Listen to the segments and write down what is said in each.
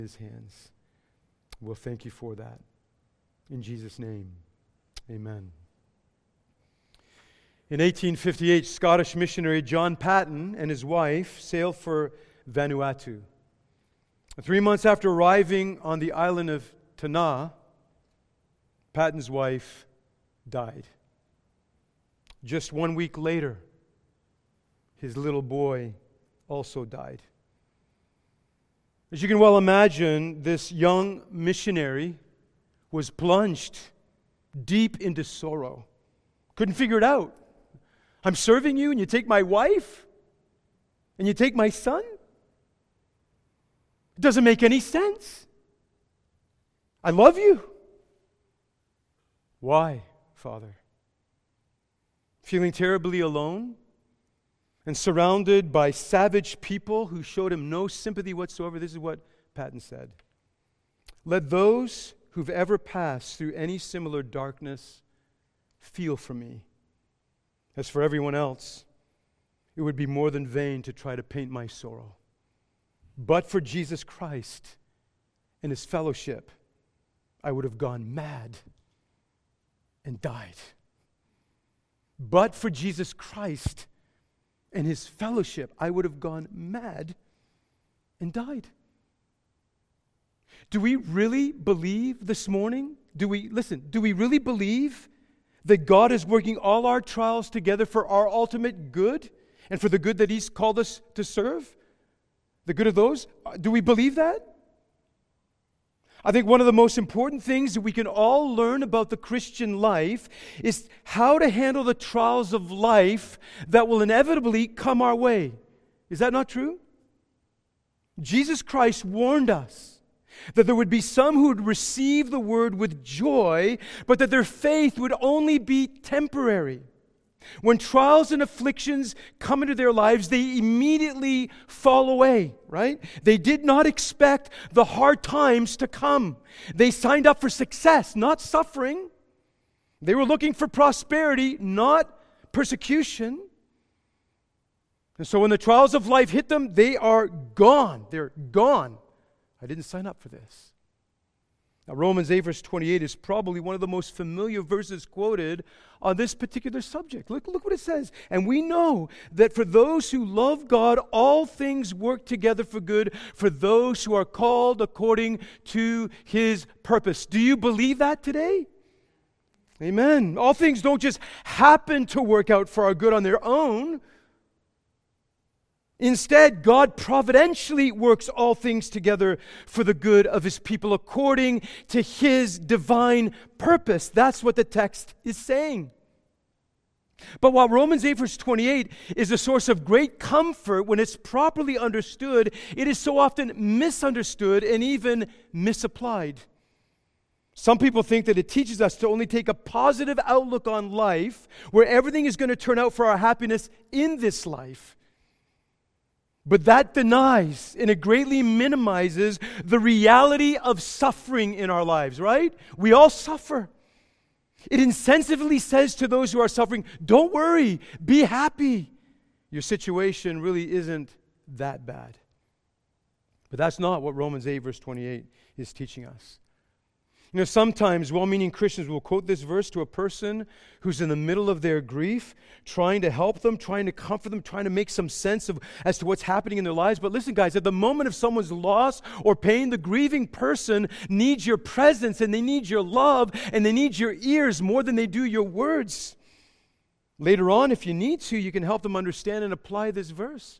His hands. We'll thank you for that. In Jesus' name, amen. In 1858, Scottish missionary John Paton and his wife sailed for Vanuatu. 3 months after arriving on the island of Tanna, Paton's wife died. Just 1 week later, his little boy also died. As you can well imagine, this young missionary was plunged deep into sorrow. Couldn't figure it out. I'm serving you and you take my wife? And you take my son? It doesn't make any sense. I love you. Why, Father? Feeling terribly alone and surrounded by savage people who showed him no sympathy whatsoever, this is what Paton said. Let those who've ever passed through any similar darkness feel for me. As for everyone else, it would be more than vain to try to paint my sorrow. But for Jesus Christ and His fellowship, I would have gone mad and died. But for Jesus Christ and His fellowship, I would have gone mad and died. Do we really believe this morning? Do we really believe that God is working all our trials together for our ultimate good and for the good that He's called us to serve? The good of those? Do we believe that? I think one of the most important things that we can all learn about the Christian life is how to handle the trials of life that will inevitably come our way. Is that not true? Jesus Christ warned us that there would be some who would receive the word with joy, but that their faith would only be temporary. When trials and afflictions come into their lives, they immediately fall away, right? They did not expect the hard times to come. They signed up for success, not suffering. They were looking for prosperity, not persecution. And so when the trials of life hit them, they are gone. They're gone. I didn't sign up for this. Now, Romans 8 verse 28 is probably one of the most familiar verses quoted on this particular subject. Look what it says. And we know that for those who love God, all things work together for good for those who are called according to His purpose. Do you believe that today? Amen. All things don't just happen to work out for our good on their own. Instead, God providentially works all things together for the good of His people according to His divine purpose. That's what the text is saying. But while Romans 8 verse 28 is a source of great comfort when it's properly understood, it is so often misunderstood and even misapplied. Some people think that it teaches us to only take a positive outlook on life, where everything is going to turn out for our happiness in this life. But that denies and it greatly minimizes the reality of suffering in our lives, right? We all suffer. It insensitively says to those who are suffering, don't worry, be happy. Your situation really isn't that bad. But that's not what Romans 8 verse 28 is teaching us. You know, sometimes well-meaning Christians will quote this verse to a person who's in the middle of their grief, trying to help them, trying to comfort them, trying to make some sense of as to what's happening in their lives. But listen, guys, at the moment of someone's loss or pain, the grieving person needs your presence and they need your love and they need your ears more than they do your words. Later on, if you need to, you can help them understand and apply this verse.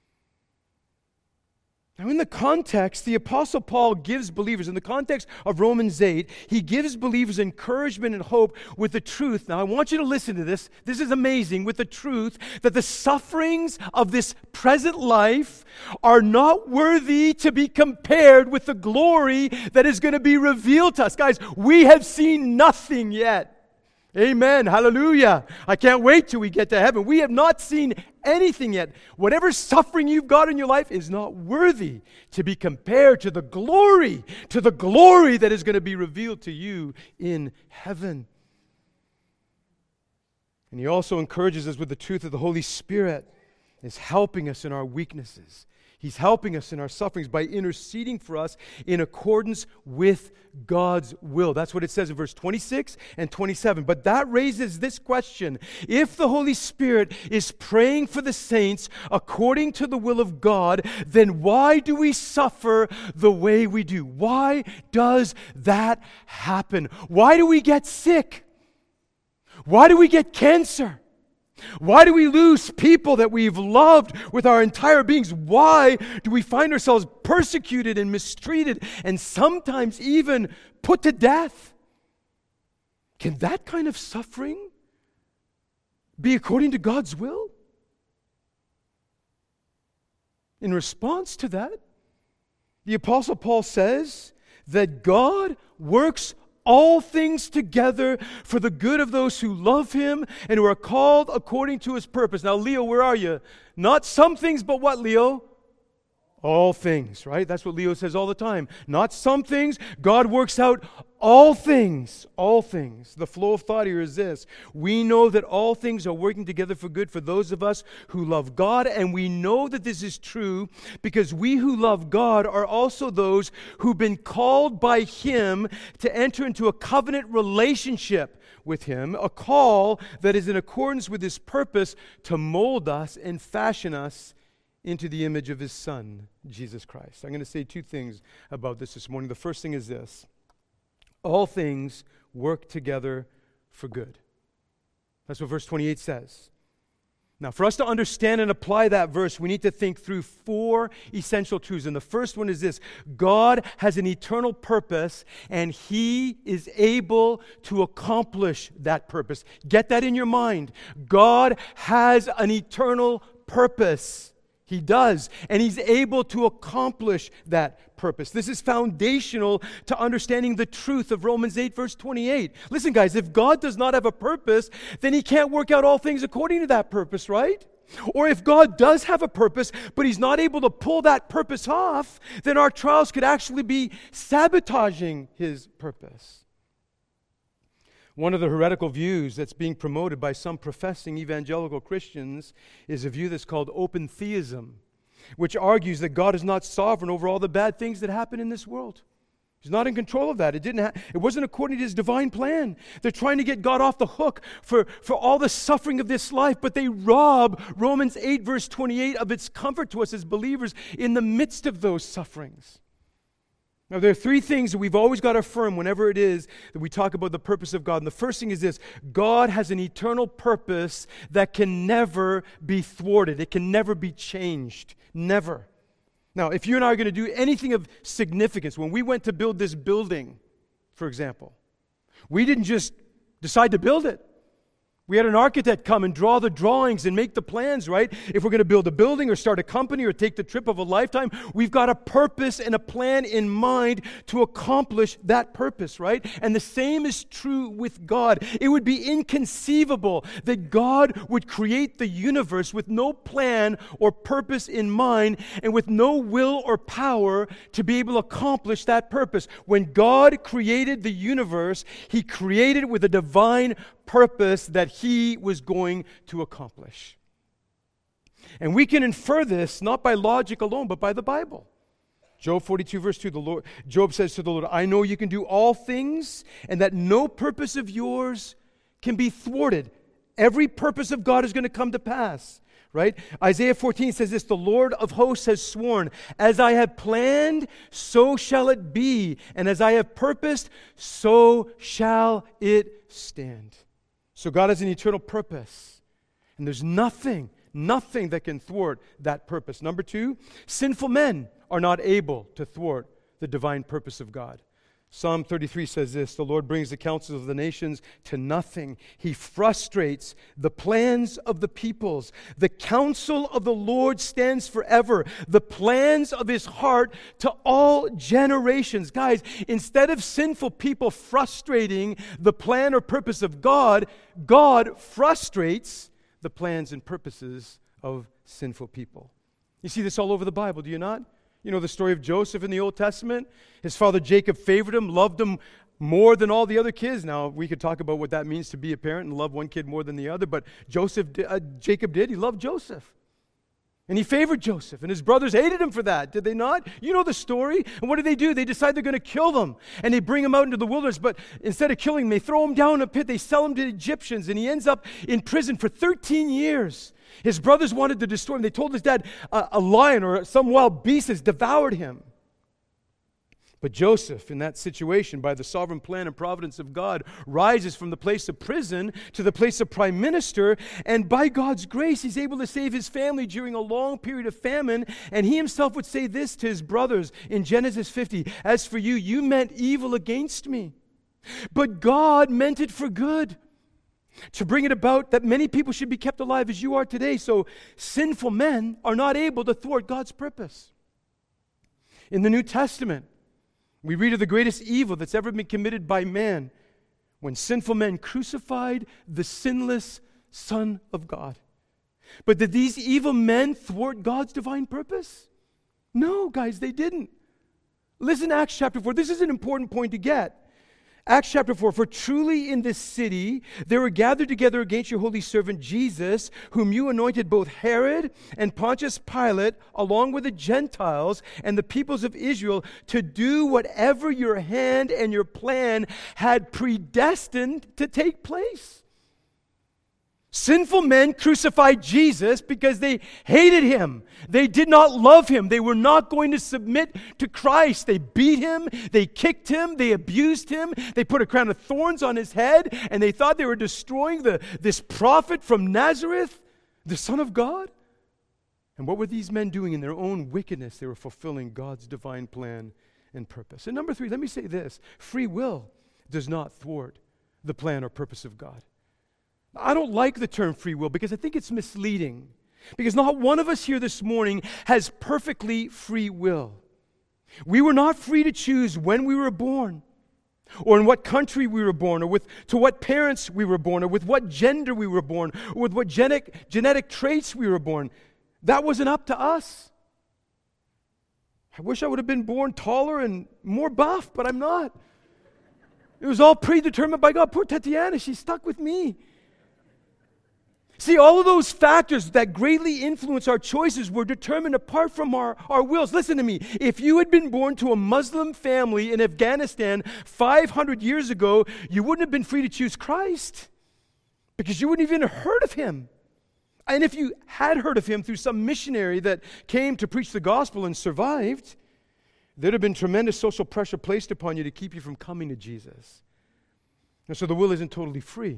Now, in the context, the Apostle Paul gives believers, in the context of Romans 8, he gives believers encouragement and hope with the truth. Now, I want you to listen to this. This is amazing, with the truth that the sufferings of this present life are not worthy to be compared with the glory that is going to be revealed to us. Guys, we have seen nothing yet. Amen. Hallelujah. I can't wait till we get to heaven. We have not seen anything yet. Whatever suffering you've got in your life is not worthy to be compared to the glory that is going to be revealed to you in heaven. And he also encourages us with the truth that the Holy Spirit is helping us in our weaknesses. He's helping us in our sufferings by interceding for us in accordance with God's will. That's what it says in verse 26 and 27. But that raises this question. If the Holy Spirit is praying for the saints according to the will of God, then why do we suffer the way we do? Why does that happen? Why do we get sick? Why do we get cancer? Why do we lose people that we've loved with our entire beings? Why do we find ourselves persecuted and mistreated and sometimes even put to death? Can that kind of suffering be according to God's will? In response to that, the Apostle Paul says that God works all things together for the good of those who love Him and who are called according to His purpose. Now, Leo, where are you? Not some things, but what, Leo? All things, right? That's what Leo says all the time. Not some things. God works out all things. All things. The flow of thought here is this. We know that all things are working together for good for those of us who love God, and we know that this is true because we who love God are also those who've been called by Him to enter into a covenant relationship with Him, a call that is in accordance with His purpose to mold us and fashion us into the image of His Son, Jesus Christ. I'm going to say two things about this morning. The first thing is this. All things work together for good. That's what verse 28 says. Now, for us to understand and apply that verse, we need to think through four essential truths. And the first one is this. God has an eternal purpose, and He is able to accomplish that purpose. Get that in your mind. God has an eternal purpose. He does, and He's able to accomplish that purpose. This is foundational to understanding the truth of Romans 8, verse 28. Listen, guys, if God does not have a purpose, then He can't work out all things according to that purpose, right? Or if God does have a purpose, but He's not able to pull that purpose off, then our trials could actually be sabotaging His purpose. One of the heretical views that's being promoted by some professing evangelical Christians is a view that's called open theism, which argues that God is not sovereign over all the bad things that happen in this world. He's not in control of that. It wasn't according to His divine plan. They're trying to get God off the hook for all the suffering of this life, but they rob Romans 8, verse 28 of its comfort to us as believers in the midst of those sufferings. Now, there are three things that we've always got to affirm whenever it is that we talk about the purpose of God. And the first thing is this. God has an eternal purpose that can never be thwarted. It can never be changed. Never. Now, if you and I are going to do anything of significance, when we went to build this building, for example, we didn't just decide to build it. We had an architect come and draw the drawings and make the plans, right? If we're going to build a building or start a company or take the trip of a lifetime, we've got a purpose and a plan in mind to accomplish that purpose, right? And the same is true with God. It would be inconceivable that God would create the universe with no plan or purpose in mind and with no will or power to be able to accomplish that purpose. When God created the universe, He created it with a divine purpose that He was going to accomplish. And we can infer this not by logic alone, but by the Bible. Job 42, verse 2, Job says to the Lord, I know you can do all things, and that no purpose of yours can be thwarted. Every purpose of God is going to come to pass. Right? Isaiah 14 says this, the Lord of hosts has sworn, as I have planned, so shall it be, and as I have purposed, so shall it stand. So God has an eternal purpose, and there's nothing that can thwart that purpose. Number two, sinful men are not able to thwart the divine purpose of God. Psalm 33 says this, the Lord brings the counsels of the nations to nothing. He frustrates the plans of the peoples. The counsel of the Lord stands forever. The plans of His heart to all generations. Guys, instead of sinful people frustrating the plan or purpose of God, God frustrates the plans and purposes of sinful people. You see this all over the Bible, do you not? You know the story of Joseph in the Old Testament? His father Jacob favored him, loved him more than all the other kids. Now, we could talk about what that means to be a parent and love one kid more than the other, but Jacob did. He loved Joseph. And he favored Joseph, and his brothers hated him for that, did they not? You know the story. And what do? They decide they're going to kill them, and they bring him out into the wilderness, but instead of killing him, they throw him down a pit. They sell him to the Egyptians, and he ends up in prison for 13 years. His brothers wanted to destroy him. They told his dad a lion or some wild beast has devoured him. But Joseph, in that situation, by the sovereign plan and providence of God, rises from the place of prison to the place of prime minister, and by God's grace, he's able to save his family during a long period of famine, and he himself would say this to his brothers in Genesis 50, "As for you, you meant evil against me, but God meant it for good, to bring it about that many people should be kept alive as you are today, so sinful men are not able to thwart God's purpose." In the New Testament, we read of the greatest evil that's ever been committed by man, when sinful men crucified the sinless Son of God. But did these evil men thwart God's divine purpose? No, guys, they didn't. Listen to Acts chapter 4. This is an important point to get. Acts chapter 4, "For truly in this city there were gathered together against your holy servant Jesus, whom you anointed, both Herod and Pontius Pilate, along with the Gentiles and the peoples of Israel, to do whatever your hand and your plan had predestined to take place." Sinful men crucified Jesus because they hated him. They did not love him. They were not going to submit to Christ. They beat him. They kicked him. They abused him. They put a crown of thorns on his head, and they thought they were destroying this prophet from Nazareth, the Son of God. And what were these men doing in their own wickedness? They were fulfilling God's divine plan and purpose. And number 3, let me say this. Free will does not thwart the plan or purpose of God. I don't like the term free will because I think it's misleading. Because not one of us here this morning has perfectly free will. We were not free to choose when we were born, or in what country we were born, or to what parents we were born, or with what gender we were born, or with what genetic traits we were born. That wasn't up to us. I wish I would have been born taller and more buff, but I'm not. It was all predetermined by God. Poor Tatiana, she's stuck with me. See, all of those factors that greatly influence our choices were determined apart from our wills. Listen to me. If you had been born to a Muslim family in Afghanistan 500 years ago, you wouldn't have been free to choose Christ because you wouldn't even have heard of him. And if you had heard of him through some missionary that came to preach the gospel and survived, there'd have been tremendous social pressure placed upon you to keep you from coming to Jesus. And so the will isn't totally free.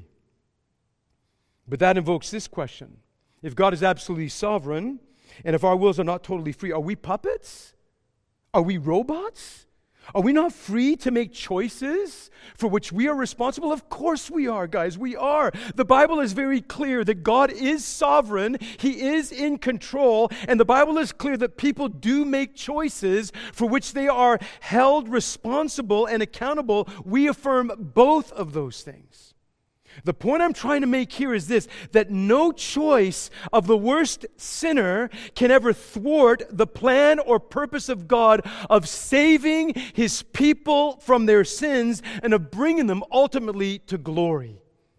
But that invokes this question. If God is absolutely sovereign, and if our wills are not totally free, are we puppets? Are we robots? Are we not free to make choices for which we are responsible? Of course we are, guys. We are. The Bible is very clear that God is sovereign. He is in control. And the Bible is clear that people do make choices for which they are held responsible and accountable. We affirm both of those things. The point I'm trying to make here is this, that no choice of the worst sinner can ever thwart the plan or purpose of God of saving his people from their sins and of bringing them ultimately to glory.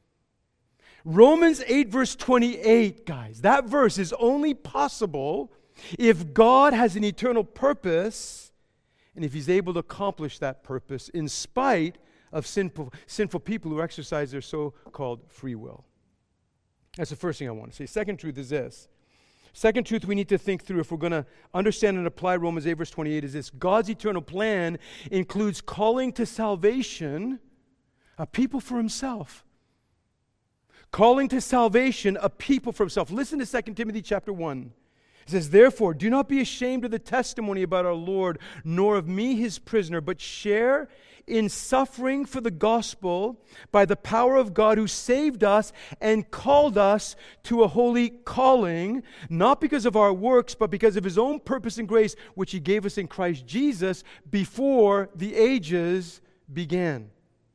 Romans 8 verse 28, guys, that verse is only possible if God has an eternal purpose and if he's able to accomplish that purpose in spite of sinful people who exercise their so-called free will. That's the first thing I want to say. Second truth is this. Second truth we need to think through if we're going to understand and apply Romans 8 verse 28 is this. God's eternal plan includes calling to salvation a people for himself. Calling to salvation a people for himself. Listen to 2 Timothy chapter 1. It says, "Therefore, do not be ashamed of the testimony about our Lord, nor of me his prisoner, but share in suffering for the gospel by the power of God who saved us and called us to a holy calling, not because of our works, but because of his own purpose and grace, which he gave us in Christ Jesus before the ages began."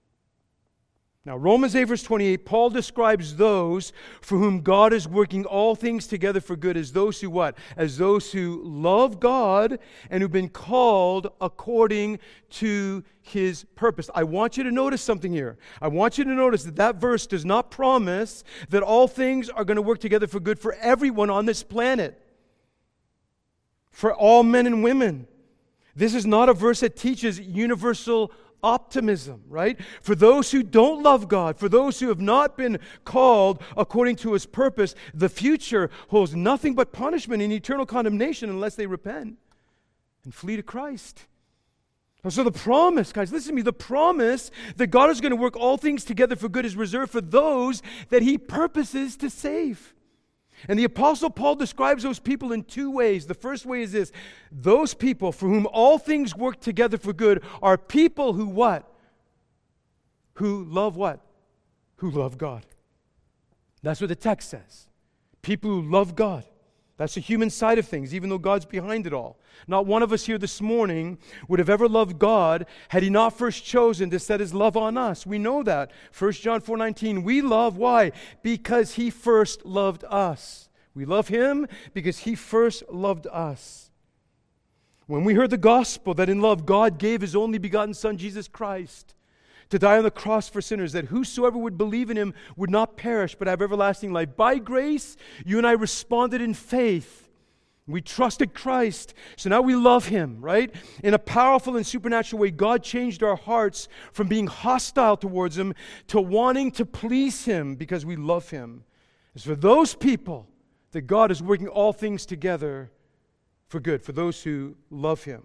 Now, Romans 8 verse 28, Paul describes those for whom God is working all things together for good as those who what? As those who love God and who've been called according to his purpose. I want you to notice something here. I want you to notice that verse does not promise that all things are going to work together for good for everyone on this planet. for all men and women. This is not a verse that teaches universal optimism, right? For those who don't love God, for those who have not been called according to His purpose, the future holds nothing but punishment and eternal condemnation unless they repent and flee to Christ. And so the promise, guys, listen to me, the promise that God is going to work all things together for good is reserved for those that He purposes to save. And the Apostle Paul describes those people in two ways. The first way is this: those people for whom all things work together for good are people who what? Who love what? Who love God. That's what the text says. People who love God. That's the human side of things, even though God's behind it all. Not one of us here this morning would have ever loved God had He not first chosen to set His love on us. We know that. 1 John 4:19, we love, why? Because He first loved us. We love Him because He first loved us. When we heard the gospel that in love God gave His only begotten Son, Jesus Christ, to die on the cross for sinners, that whosoever would believe in Him would not perish but have everlasting life. By grace, you and I responded in faith. We trusted Christ. So now we love Him, right? In a powerful and supernatural way, God changed our hearts from being hostile towards Him to wanting to please Him because we love Him. It's for those people that God is working all things together for good, for those who love Him.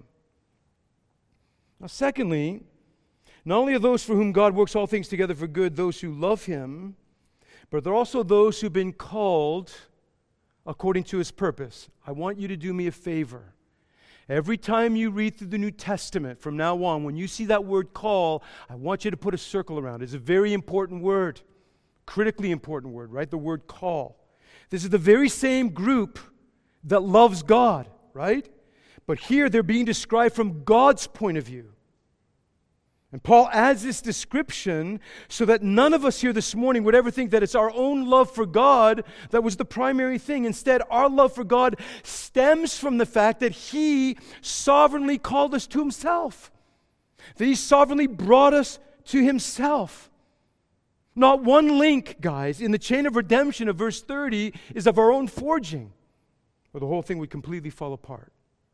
Now, secondly, not only are those for whom God works all things together for good those who love Him, but there are also those who've been called according to His purpose. I want you to do me a favor. Every time you read through the New Testament from now on, when you see that word call, I want you to put a circle around it. It's a very important word, critically important word, right? The word call. This is the very same group that loves God, right? But here they're being described from God's point of view. And Paul adds this description so that none of us here this morning would ever think that it's our own love for God that was the primary thing. Instead, our love for God stems from the fact that He sovereignly called us to Himself. That He sovereignly brought us to Himself. Not one link, guys, in the chain of redemption of verse 30 is of our own forging, or the whole thing would completely fall apart.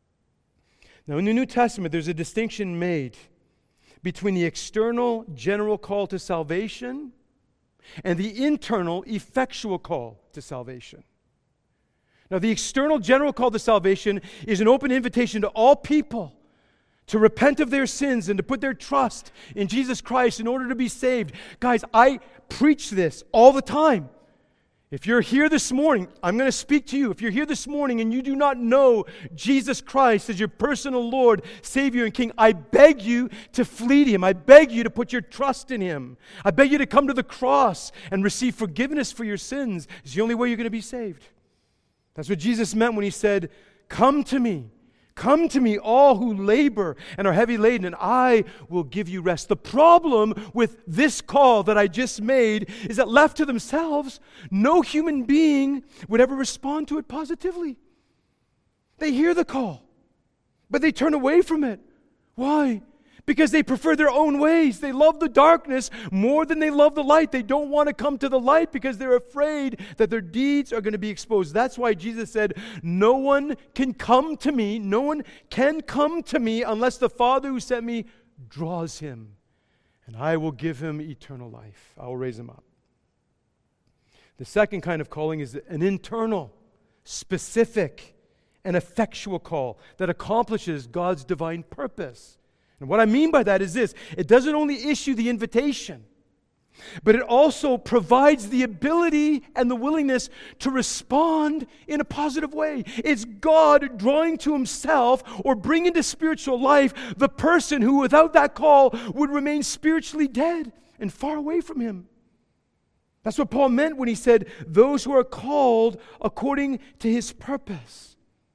Now, in the New Testament, there's a distinction made between the external general call to salvation and the internal effectual call to salvation. Now, the external general call to salvation is an open invitation to all people to repent of their sins and to put their trust in Jesus Christ in order to be saved. Guys, I preach this all the time. If you're here this morning, I'm going to speak to you. If you're here this morning and you do not know Jesus Christ as your personal Lord, Savior, and King, I beg you to flee to Him. I beg you to put your trust in Him. I beg you to come to the cross and receive forgiveness for your sins. It's the only way you're going to be saved. That's what Jesus meant when He said, "Come to me. Come to me, all who labor and are heavy laden, and I will give you rest." The problem with this call that I just made is that left to themselves, no human being would ever respond to it positively. They hear the call, but they turn away from it. Why? Because they prefer their own ways. They love the darkness more than they love the light. They don't want to come to the light because they're afraid that their deeds are going to be exposed. That's why Jesus said, no one can come to me unless the Father who sent me draws him, and I will give him eternal life. I will raise him up. The second kind of calling is an internal, specific, and effectual call that accomplishes God's divine purpose. And what I mean by that is this: it doesn't only issue the invitation, but it also provides the ability and the willingness to respond in a positive way. It's God drawing to Himself or bringing to spiritual life the person who without that call would remain spiritually dead and far away from Him. That's what Paul meant when he said, those who are called according to His purpose.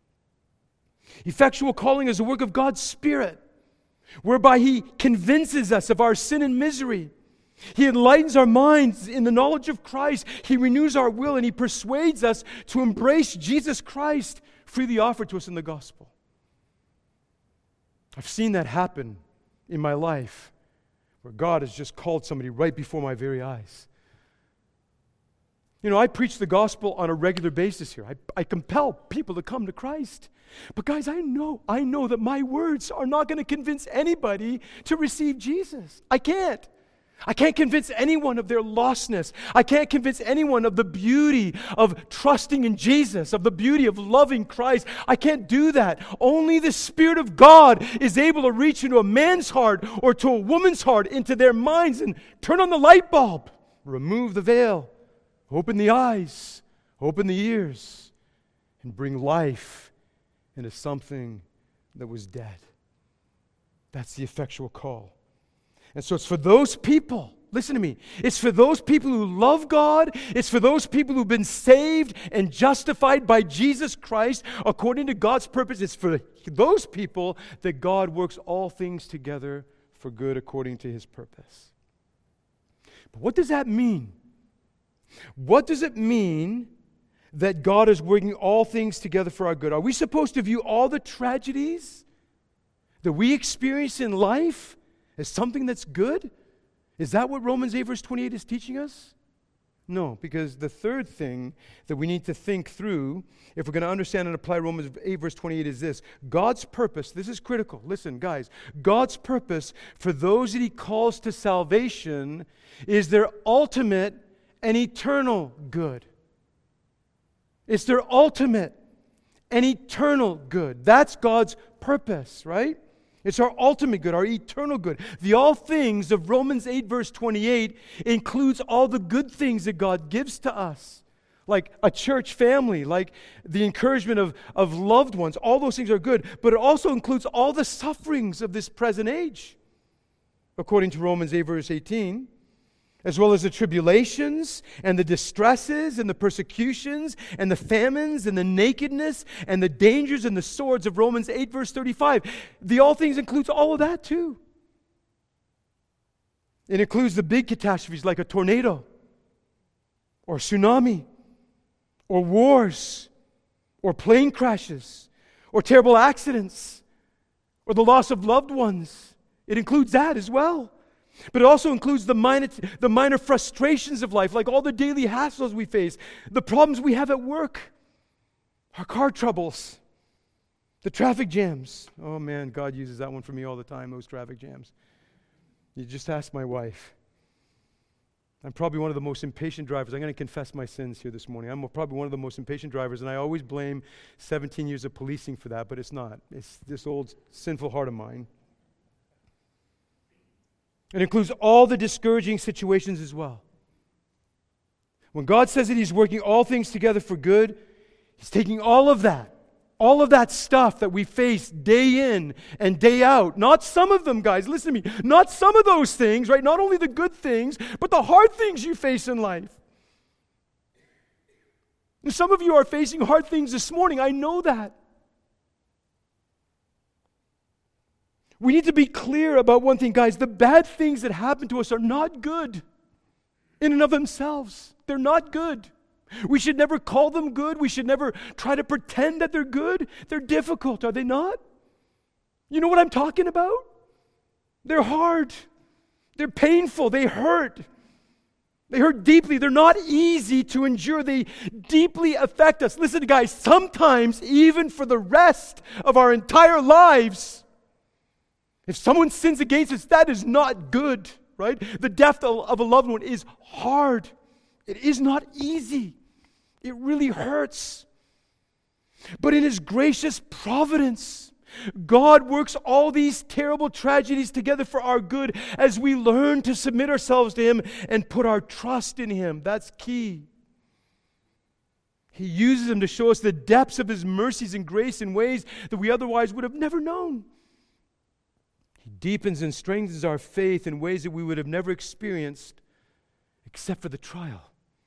Effectual calling is a work of God's Spirit, whereby He convinces us of our sin and misery. He enlightens our minds in the knowledge of Christ. He renews our will, and He persuades us to embrace Jesus Christ freely offered to us in the gospel. I've seen that happen in my life, where God has just called somebody right before my very eyes. I preach the gospel on a regular basis here. I compel people to come to Christ. But guys, I know that my words are not going to convince anybody to receive Jesus. I can't. I can't convince anyone of their lostness. I can't convince anyone of the beauty of trusting in Jesus, of the beauty of loving Christ. I can't do that. Only the Spirit of God is able to reach into a man's heart or to a woman's heart, into their minds, and turn on the light bulb, remove the veil, open the eyes, open the ears, and bring life into something that was dead. That's the effectual call. And so it's for those people, listen to me, it's for those people who love God, it's for those people who've been saved and justified by Jesus Christ according to God's purpose. It's for those people that God works all things together for good according to His purpose. But what does that mean? What does it mean that God is working all things together for our good? Are we supposed to view all the tragedies that we experience in life as something that's good? Is that what Romans 8 verse 28 is teaching us? No, because the third thing that we need to think through, if we're going to understand and apply Romans 8 verse 28, is this. God's purpose, this is critical. Listen, guys. God's purpose for those that He calls to salvation is their ultimate and eternal good. It's their ultimate and eternal good. That's God's purpose, right? It's our ultimate good, our eternal good. The all things of Romans 8 verse 28 includes all the good things that God gives to us, like a church family, like the encouragement of loved ones. All those things are good, but it also includes all the sufferings of this present age, according to Romans 8 verse 18, as well as the tribulations and the distresses and the persecutions and the famines and the nakedness and the dangers and the swords of Romans 8 verse 35. The all things includes all of that too. It includes the big catastrophes like a tornado or tsunami or wars or plane crashes or terrible accidents or the loss of loved ones. It includes that as well. But it also includes the minor frustrations of life, like all the daily hassles we face, the problems we have at work, our car troubles, the traffic jams. Oh man, God uses that one for me all the time, those traffic jams. You just ask my wife. I'm probably one of the most impatient drivers. I'm going to confess my sins here this morning. I'm probably one of the most impatient drivers, and I always blame 17 years of policing for that, but it's not. It's this old sinful heart of mine. It includes all the discouraging situations as well. When God says that He's working all things together for good, He's taking all of that stuff that we face day in and day out. Not some of them, guys, listen to me. Not some of those things, right? Not only the good things, but the hard things you face in life. And some of you are facing hard things this morning. I know that. We need to be clear about one thing, guys. The bad things that happen to us are not good in and of themselves. They're not good. We should never call them good. We should never try to pretend that they're good. They're difficult, are they not? You know what I'm talking about? They're hard. They're painful. They hurt. They hurt deeply. They're not easy to endure. They deeply affect us. Listen, guys, sometimes even for the rest of our entire lives, if someone sins against us, that is not good, right? The death of a loved one is hard. It is not easy. It really hurts. But in His gracious providence, God works all these terrible tragedies together for our good as we learn to submit ourselves to Him and put our trust in Him. That's key. He uses them to show us the depths of His mercies and grace in ways that we otherwise would have never known. He deepens and strengthens our faith in ways that we would have never experienced except for the trial.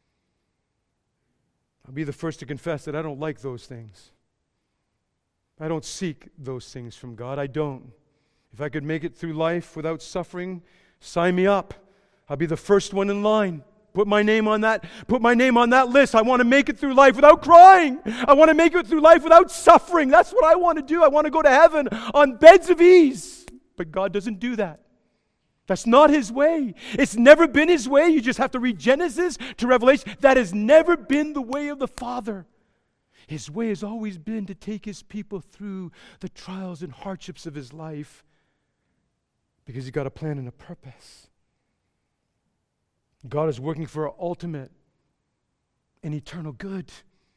I'll be the first to confess that I don't like those things. I don't seek those things from God. I don't. If I could make it through life without suffering, sign me up. I'll be the first one in line. Put my name on that list. I want to make it through life without crying. I want to make it through life without suffering. That's what I want to do. I want to go to heaven on beds of ease. But God doesn't do that. That's not His way. It's never been His way. You just have to read Genesis to Revelation. That has never been the way of the Father. His way has always been to take His people through the trials and hardships of His life because He's got a plan and a purpose. God is working for our ultimate and eternal good.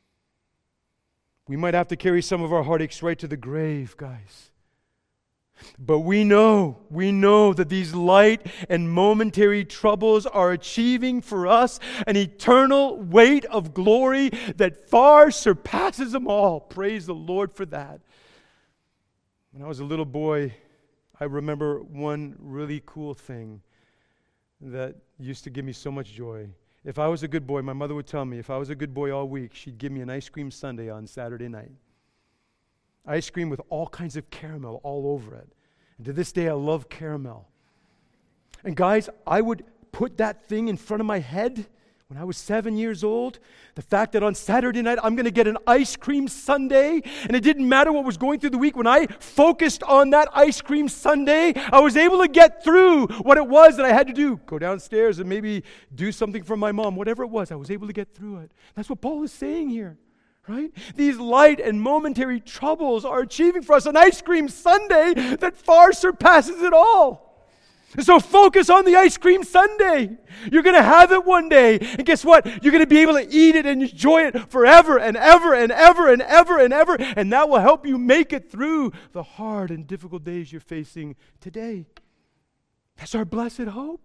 We might have to carry some of our heartaches right to the grave, guys. But we know that these light and momentary troubles are achieving for us an eternal weight of glory that far surpasses them all. Praise the Lord for that. When I was a little boy, I remember one really cool thing that used to give me so much joy. If I was a good boy, my mother would tell me, if I was a good boy all week, she'd give me an ice cream sundae on Saturday night. Ice cream with all kinds of caramel all over it. And to this day, I love caramel. And guys, I would put that thing in front of my head when I was 7 years old. The fact that on Saturday night, I'm going to get an ice cream sundae. And it didn't matter what was going through the week. When I focused on that ice cream sundae, I was able to get through what it was that I had to do. Go downstairs and maybe do something for my mom. Whatever it was, I was able to get through it. That's what Paul is saying here. Right? These light and momentary troubles are achieving for us an ice cream sundae that far surpasses it all. And so focus on the ice cream sundae. You're going to have it one day. And guess what? You're going to be able to eat it and enjoy it forever and ever and ever and ever and ever. And that will help you make it through the hard and difficult days you're facing today. That's our blessed hope.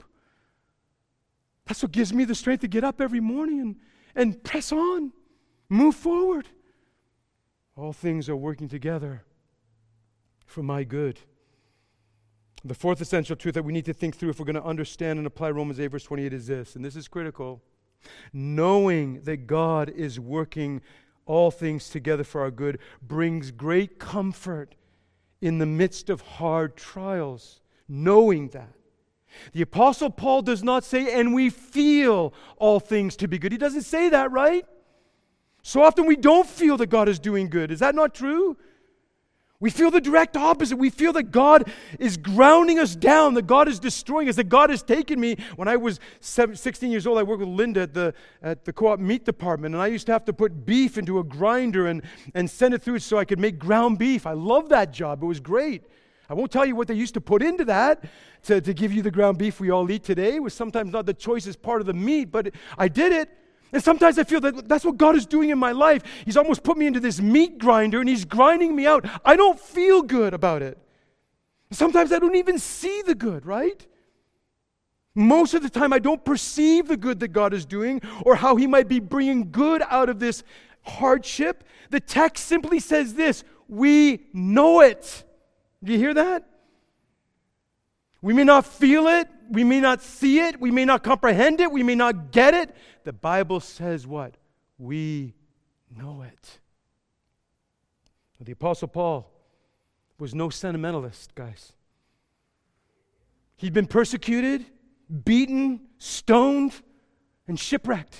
That's what gives me the strength to get up every morning and press on. Move forward. All things are working together for my good. The fourth essential truth that we need to think through if we're going to understand and apply Romans 8 verse 28 is this, and this is critical. Knowing that God is working all things together for our good brings great comfort in the midst of hard trials. Knowing that. The Apostle Paul does not say, and we feel all things to be good. He doesn't say that, right? So often we don't feel that God is doing good. Is that not true? We feel the direct opposite. We feel that God is grounding us down, that God is destroying us, that God has taken me. When I was 16 years old, I worked with Linda at the co-op meat department, and I used to have to put beef into a grinder and send it through so I could make ground beef. I loved that job. It was great. I won't tell you what they used to put into that to give you the ground beef we all eat today. It was sometimes not the choicest part of the meat, but I did it. And sometimes I feel that that's what God is doing in my life. He's almost put me into this meat grinder and He's grinding me out. I don't feel good about it. Sometimes I don't even see the good, right? Most of the time I don't perceive the good that God is doing or how He might be bringing good out of this hardship. The text simply says this, we know it. Do you hear that? We may not feel it. We may not see it. We may not comprehend it. We may not get it. The Bible says what? We know it. The Apostle Paul was no sentimentalist, guys. He'd been persecuted, beaten, stoned, and shipwrecked.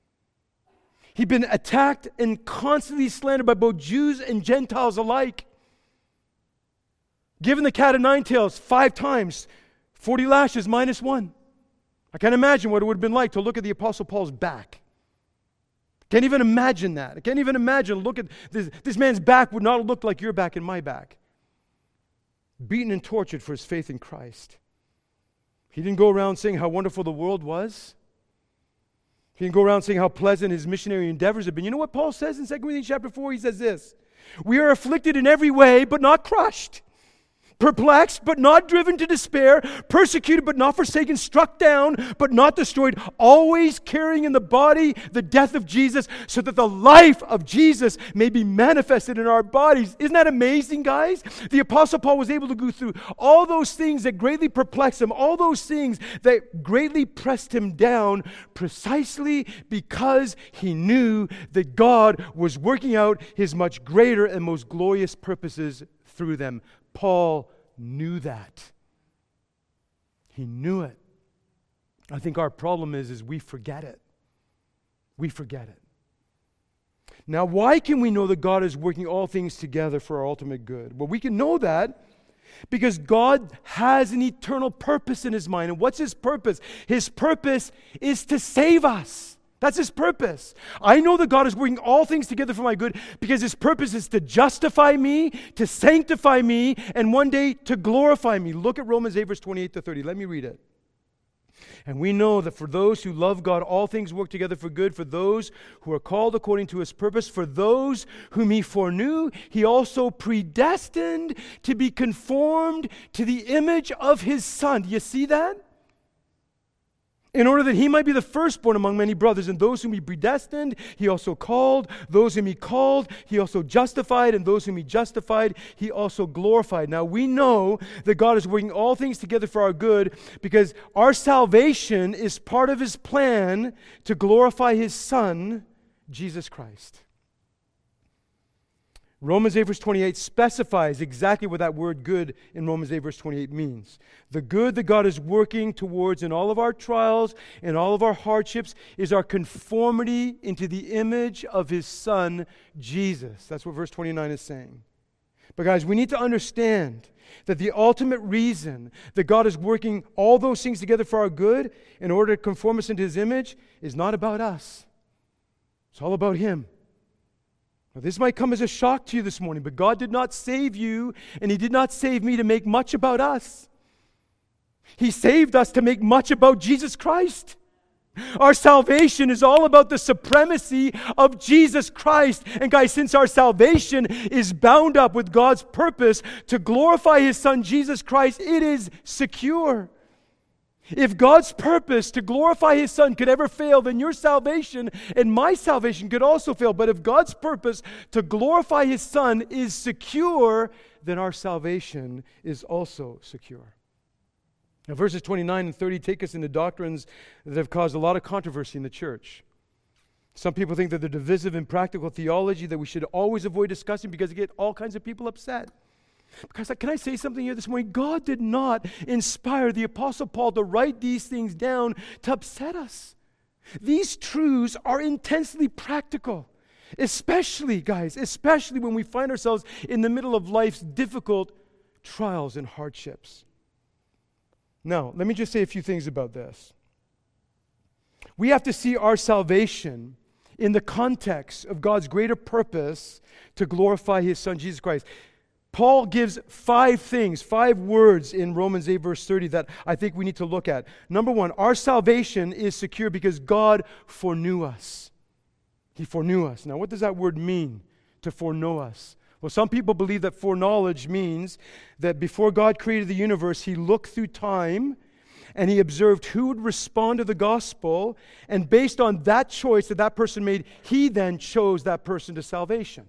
He'd been attacked and constantly slandered by both Jews and Gentiles alike. Given the cat of nine tails 5 times, 40 lashes minus 1. I can't imagine what it would have been like to look at the Apostle Paul's back. Can't even imagine that. I can't even imagine. Look at this man's back would not have looked like your back and my back. Beaten and tortured for his faith in Christ. He didn't go around saying how wonderful the world was. He didn't go around saying how pleasant his missionary endeavors have been. You know what Paul says in 2 Corinthians chapter 4? He says this, we are afflicted in every way, but not crushed. Perplexed, but not driven to despair. Persecuted, but not forsaken. Struck down, but not destroyed. Always carrying in the body the death of Jesus, so that the life of Jesus may be manifested in our bodies. Isn't that amazing, guys? The Apostle Paul was able to go through all those things that greatly perplexed him, all those things that greatly pressed him down, precisely because he knew that God was working out His much greater and most glorious purposes through them. Paul knew that. He knew it. I think our problem is we forget it. We forget it. Now, why can we know that God is working all things together for our ultimate good? Well, we can know that Because God has an eternal purpose in His mind. And what's His purpose? His purpose is to save us. That's His purpose. I know that God is working all things together for my good because His purpose is to justify me, to sanctify me, and one day to glorify me. Look at Romans 8, verse 28 to 30. Let me read it. And we know that for those who love God, all things work together for good, for those who are called according to His purpose, for those whom He foreknew, He also predestined to be conformed to the image of His Son. Do you see that? In order that He might be the firstborn among many brothers. And those whom He predestined, He also called. Those whom He called, He also justified. And those whom He justified, He also glorified. Now we know that God is working all things together for our good because our salvation is part of His plan to glorify His Son, Jesus Christ. Romans 8 verse 28 specifies exactly what that word good in Romans 8 verse 28 means. The good that God is working towards in all of our trials and all of our hardships is our conformity into the image of His Son, Jesus. That's what verse 29 is saying. But guys, we need to understand that the ultimate reason that God is working all those things together for our good in order to conform us into His image is not about us. It's all about Him. Now, this might come as a shock to you this morning, but God did not save you, and He did not save me to make much about us. He saved us to make much about Jesus Christ. Our salvation is all about the supremacy of Jesus Christ. And guys, since our salvation is bound up with God's purpose to glorify His Son, Jesus Christ, it is secure. If God's purpose to glorify His Son could ever fail, then your salvation and my salvation could also fail. But if God's purpose to glorify His Son is secure, then our salvation is also secure. Now, verses 29 and 30 take us into doctrines that have caused a lot of controversy in the church. Some people think that they're divisive in practical theology that we should always avoid discussing because they get all kinds of people upset. Because can I say something here this morning? God did not inspire the Apostle Paul to write these things down to upset us. These truths are intensely practical, especially, guys, especially when we find ourselves in the middle of life's difficult trials and hardships. Now, let me just say a few things about this. We have to see our salvation in the context of God's greater purpose to glorify His Son, Jesus Christ. Paul gives 5 words in Romans 8 verse 30 that I think we need to look at. Number 1, our salvation is secure because God foreknew us. He foreknew us. Now, what does that word mean, to foreknow us? Well, some people believe that foreknowledge means that before God created the universe, He looked through time and He observed who would respond to the gospel, and based on that choice that that person made, He then chose that person to salvation.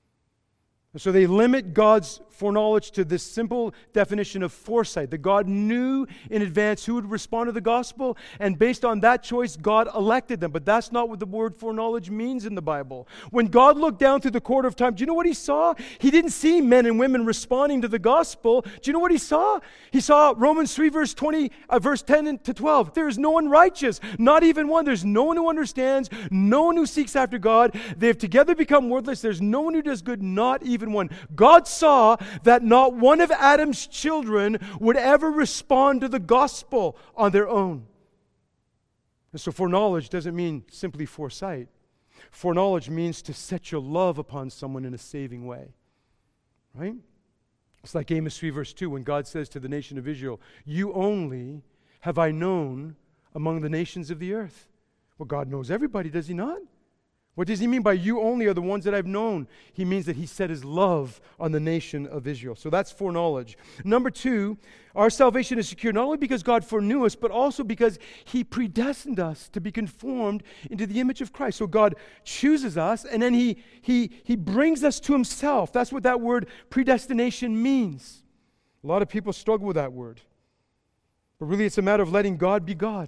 So they limit God's foreknowledge to this simple definition of foresight, that God knew in advance who would respond to the gospel, and based on that choice, God elected them. But that's not what the word foreknowledge means in the Bible. When God looked down through the course of time, do you know what He saw? He didn't see men and women responding to the gospel. Do you know what He saw? He saw Romans 3 verse 10 to 12. There is no one righteous, not even one. There's no one who understands, no one who seeks after God. They have together become worthless. There's no one who does good, not even one. God saw that not one of Adam's children would ever respond to the gospel on their own. And so foreknowledge doesn't mean simply foresight. Foreknowledge means to set your love upon someone in a saving way. Right? It's like Amos 3 verse 2 when God says to the nation of Israel, "You only have I known among the nations of the earth." Well, God knows everybody, does He not? What does He mean by you only are the ones that I've known? He means that He set His love on the nation of Israel. So that's foreknowledge. Number 2, our salvation is secure not only because God foreknew us, but also because He predestined us to be conformed into the image of Christ. So God chooses us, and then He brings us to Himself. That's what that word predestination means. A lot of people struggle with that word. But really it's a matter of letting God be God.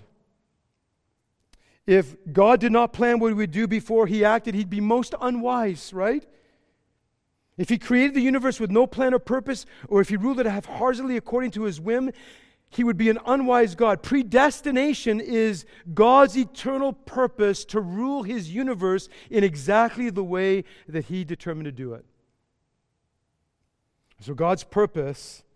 If God did not plan what He would do before He acted, He'd be most unwise, right? If He created the universe with no plan or purpose, or if He ruled it haphazardly according to His whim, He would be an unwise God. Predestination is God's eternal purpose to rule His universe in exactly the way that He determined to do it. So God's purpose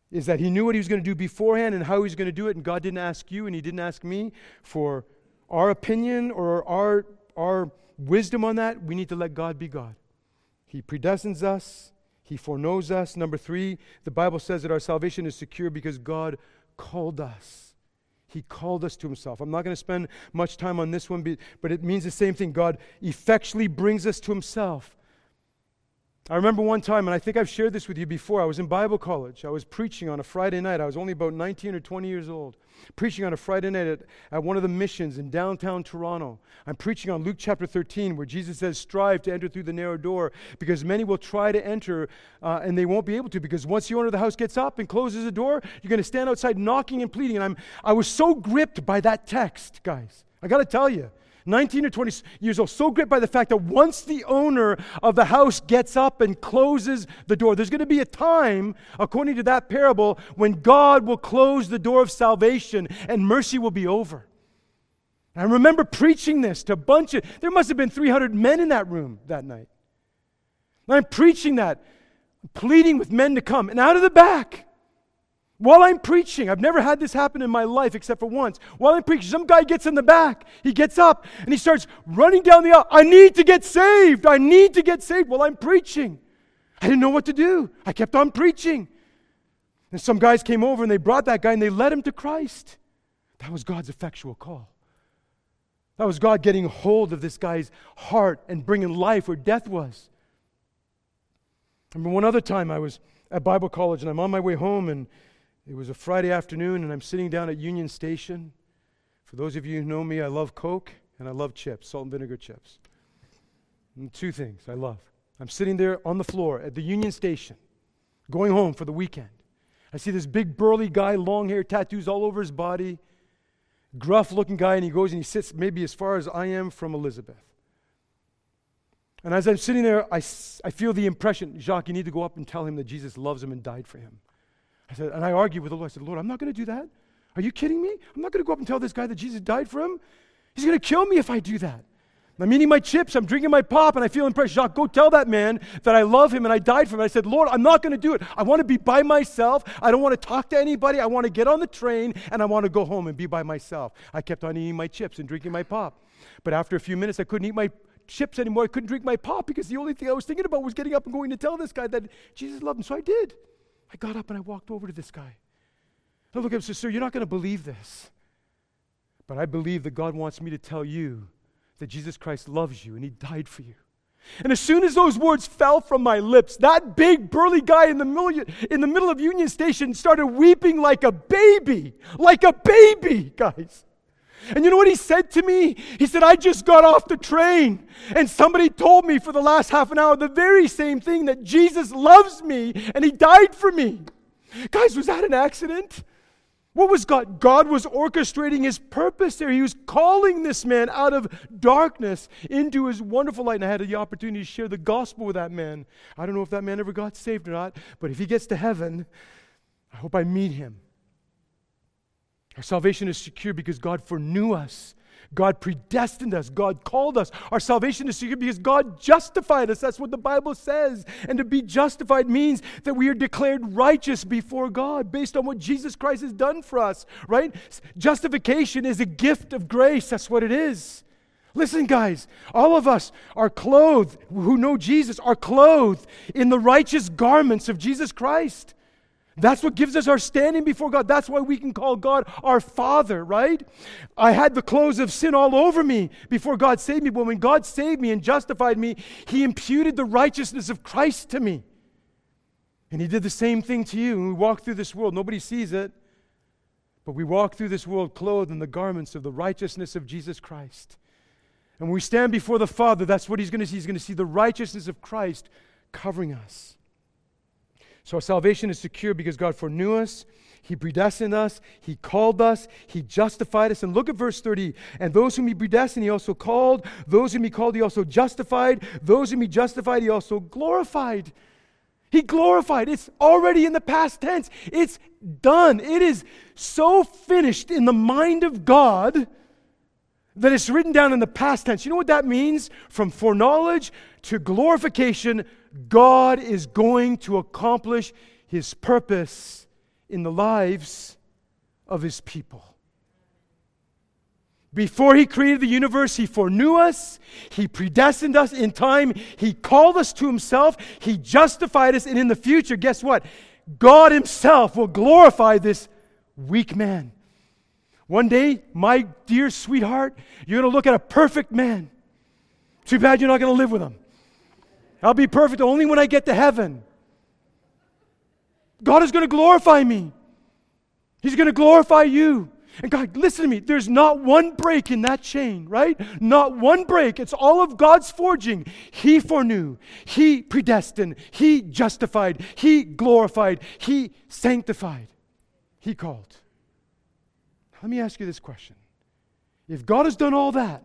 is that he knew what he was going to do beforehand and how he was going to do it, and God didn't ask you and he didn't ask me for our opinion or our wisdom on that. We need to let God be God. He predestines us. He foreknows us. Number 3, the Bible says that our salvation is secure because God called us. He called us to himself. I'm not going to spend much time on this one, but it means the same thing. God effectually brings us to himself. I remember one time, and I think I've shared this with you before, I was in Bible college. I was preaching on a Friday night. I was only about 19 or 20 years old. Preaching on a Friday night at one of the missions in downtown Toronto. I'm preaching on Luke chapter 13, where Jesus says, strive to enter through the narrow door, because many will try to enter and they won't be able to, because once the owner of the house gets up and closes the door, you're going to stand outside knocking and pleading. And I was so gripped by that text, guys. I got to tell you. 19 or 20 years old, so gripped by the fact that once the owner of the house gets up and closes the door, there's going to be a time, according to that parable, when God will close the door of salvation and mercy will be over. And I remember preaching this to a bunch of, there must have been 300 men in that room that night. And I'm preaching that, pleading with men to come. And out of the back, while I'm preaching, I've never had this happen in my life except for once. While I'm preaching, some guy gets in the back. He gets up and he starts running down the aisle. I need to get saved. I need to get saved while I'm preaching. I didn't know what to do. I kept on preaching. And some guys came over and they brought that guy and they led him to Christ. That was God's effectual call. That was God getting hold of this guy's heart and bringing life where death was. I remember one other time I was at Bible college and I'm on my way home, and it was a Friday afternoon, and I'm sitting down at Union Station. For those of you who know me, I love Coke and I love chips, salt and vinegar chips. And 2 things I love. I'm sitting there on the floor at the Union Station, going home for the weekend. I see this big burly guy, long hair, tattoos all over his body, gruff-looking guy, and he goes and he sits maybe as far as I am from Elizabeth. And as I'm sitting there, I feel the impression, Jacques, you need to go up and tell him that Jesus loves him and died for him. And I argued with the Lord. I said, Lord, I'm not going to do that. Are you kidding me? I'm not going to go up and tell this guy that Jesus died for him. He's going to kill me if I do that. I'm eating my chips, I'm drinking my pop, and I feel impressed. Jacques, go tell that man that I love him and I died for him. I said, Lord, I'm not going to do it. I want to be by myself. I don't want to talk to anybody. I want to get on the train, and I want to go home and be by myself. I kept on eating my chips and drinking my pop. But after a few minutes, I couldn't eat my chips anymore. I couldn't drink my pop because the only thing I was thinking about was getting up and going to tell this guy that Jesus loved him. So I did. I got up and I walked over to this guy. I looked at him and said, sir, you're not going to believe this. But I believe that God wants me to tell you that Jesus Christ loves you and he died for you. And as soon as those words fell from my lips, that big burly guy in the middle of Union Station started weeping like a baby, guys. And you know what he said to me? He said, I just got off the train and somebody told me for the last half an hour the very same thing, that Jesus loves me and he died for me. Guys, was that an accident? What was God? God was orchestrating his purpose there. He was calling this man out of darkness into his wonderful light. And I had the opportunity to share the gospel with that man. I don't know if that man ever got saved or not, but if he gets to heaven, I hope I meet him. Our salvation is secure because God foreknew us. God predestined us. God called us. Our salvation is secure because God justified us. That's what the Bible says. And to be justified means that we are declared righteous before God based on what Jesus Christ has done for us, right? Justification is a gift of grace. That's what it is. Listen, guys, all of us are clothed, who know Jesus, are clothed in the righteous garments of Jesus Christ. That's what gives us our standing before God. That's why we can call God our Father, right? I had the clothes of sin all over me before God saved me. But when God saved me and justified me, he imputed the righteousness of Christ to me. And he did the same thing to you. When we walk through this world, nobody sees it, but we walk through this world clothed in the garments of the righteousness of Jesus Christ. And when we stand before the Father, that's what he's going to see. He's going to see the righteousness of Christ covering us. So our salvation is secure because God foreknew us, he predestined us, he called us, he justified us. And look at verse 30. And those whom he predestined, he also called. Those whom he called, he also justified. Those whom he justified, he also glorified. He glorified. It's already in the past tense. It's done. It is so finished in the mind of God that it's written down in the past tense. You know what that means? From foreknowledge to glorification, God is going to accomplish his purpose in the lives of His people. Before He created the universe, He foreknew us. He predestined us in time. He called us to Himself. He justified us. And in the future, guess what? God Himself will glorify this weak man. One day, my dear sweetheart, you're going to look at a perfect man. Too bad you're not going to live with him. I'll be perfect only when I get to heaven. God is going to glorify me. He's going to glorify you. And God, listen to me, there's not one break in that chain, right? Not one break. It's all of God's forging. He foreknew. He predestined. He justified. He glorified. He sanctified. He called. Let me ask you this question. If God has done all that,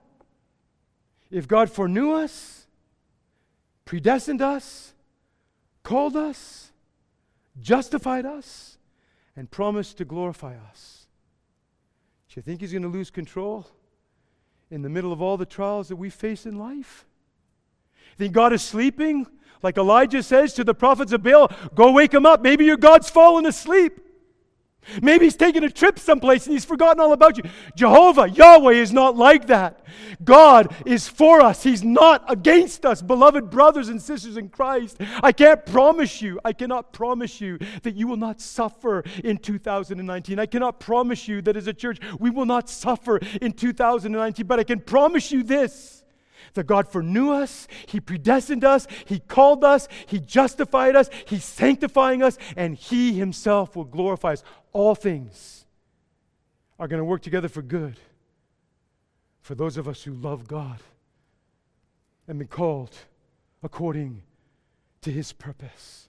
if God foreknew us, predestined us, called us, justified us, and promised to glorify us, do you think He's going to lose control in the middle of all the trials that we face in life? Think God is sleeping? Like Elijah says to the prophets of Baal, go wake him up. Maybe your God's fallen asleep. Maybe He's taken a trip someplace and He's forgotten all about you. Jehovah, Yahweh is not like that. God is for us. He's not against us. Beloved brothers and sisters in Christ, I cannot promise you that you will not suffer in 2019. I cannot promise you that as a church we will not suffer in 2019, but I can promise you this. That God foreknew us, He predestined us, He called us, He justified us, He's sanctifying us, and He Himself will glorify us. All things are going to work together for good for those of us who love God and been called according to His purpose.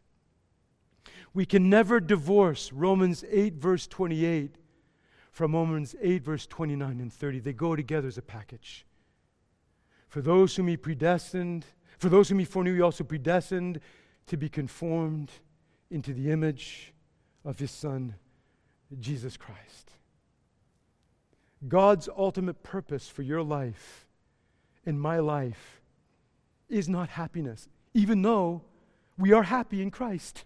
We can never divorce Romans 8 verse 28 from Romans 8 verse 29 and 30. They go together as a package. For those whom He predestined, for those whom He foreknew, He also predestined to be conformed into the image of His Son, Jesus Christ. God's ultimate purpose for your life and my life is not happiness, even though we are happy in Christ.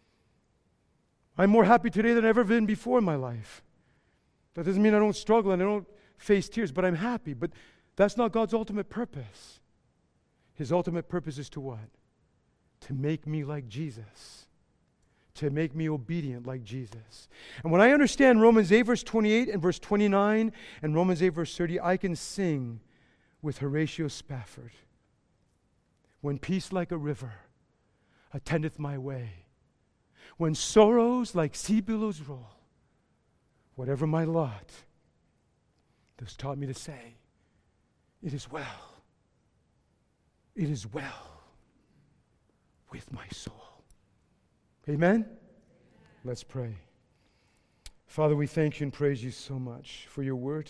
I'm more happy today than I've ever been before in my life. That doesn't mean I don't struggle and I don't face tears, but I'm happy. But that's not God's ultimate purpose. His ultimate purpose is to what? To make me like Jesus. To make me obedient like Jesus. And when I understand Romans 8 verse 28 and verse 29 and Romans 8 verse 30, I can sing with Horatio Spafford. When peace like a river attendeth my way, when sorrows like sea billows roll, whatever my lot, those taught me to say, it is well. It is well with my soul. Amen? Let's pray. Father, we thank You and praise You so much for Your word.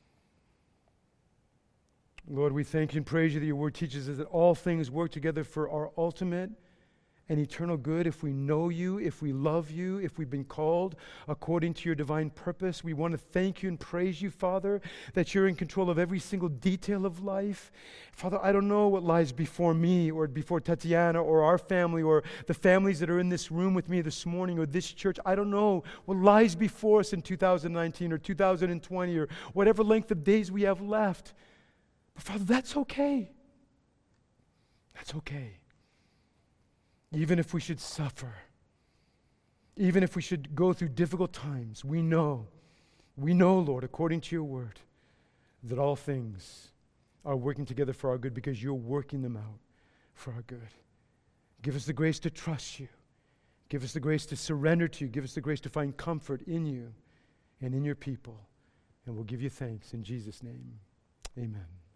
Lord, we thank You and praise You that Your word teaches us that all things work together for our ultimate and eternal good if we know You, if we love You, if we've been called according to Your divine purpose. We want to thank You and praise You, Father, that You're in control of every single detail of life. Father, I don't know what lies before me or before Tatiana or our family or the families that are in this room with me this morning or this church. I don't know what lies before us in 2019 or 2020 or whatever length of days we have left. But Father, that's okay. That's okay. Even if we should suffer, even if we should go through difficult times, we know, Lord, according to Your word, that all things are working together for our good because You're working them out for our good. Give us the grace to trust You. Give us the grace to surrender to You. Give us the grace to find comfort in You and in Your people. And we'll give You thanks in Jesus' name. Amen.